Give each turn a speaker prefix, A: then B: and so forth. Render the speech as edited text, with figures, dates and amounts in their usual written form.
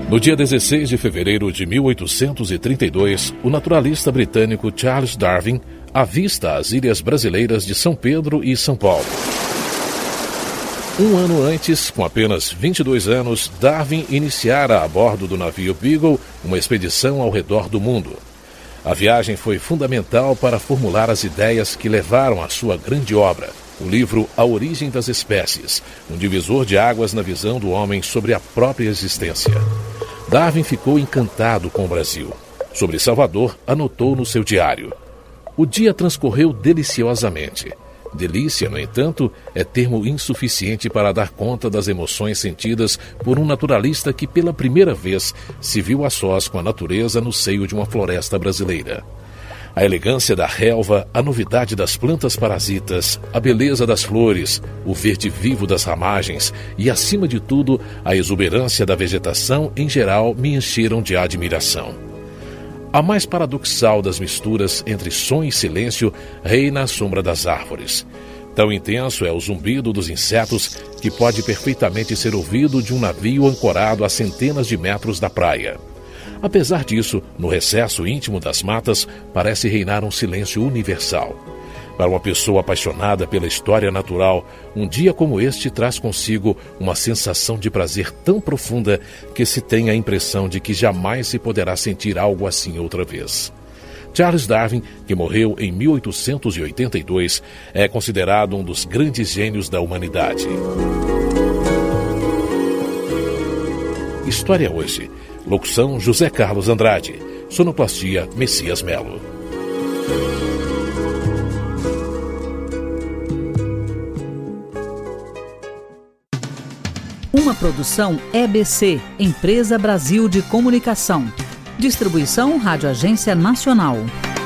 A: No dia 16 de fevereiro de 1832, o naturalista britânico Charles Darwin avista as ilhas brasileiras de São Pedro e São Paulo. Um ano antes, com apenas 22 anos, Darwin iniciara a bordo do navio Beagle uma expedição ao redor do mundo. A viagem foi fundamental para formular as ideias que levaram à sua grande obra, o livro A Origem das Espécies, um divisor de águas na visão do homem sobre a própria existência. Darwin ficou encantado com o Brasil. Sobre Salvador, anotou no seu diário: o dia transcorreu deliciosamente. Delícia, no entanto, é termo insuficiente para dar conta das emoções sentidas por um naturalista que pela primeira vez se viu a sós com a natureza no seio de uma floresta brasileira. A elegância da relva, a novidade das plantas parasitas, a beleza das flores, o verde vivo das ramagens e, acima de tudo, a exuberância da vegetação em geral me encheram de admiração. A mais paradoxal das misturas entre som e silêncio reina a sombra das árvores. Tão intenso é o zumbido dos insetos que pode perfeitamente ser ouvido de um navio ancorado a centenas de metros da praia. Apesar disso, no recesso íntimo das matas, parece reinar um silêncio universal. Para uma pessoa apaixonada pela história natural, um dia como este traz consigo uma sensação de prazer tão profunda que se tem a impressão de que jamais se poderá sentir algo assim outra vez. Charles Darwin, que morreu em 1882, é considerado um dos grandes gênios da humanidade. História hoje. Locução José Carlos Andrade. Sonoplastia Messias Melo.
B: Uma produção EBC, Empresa Brasil de Comunicação. Distribuição Rádio Agência Nacional.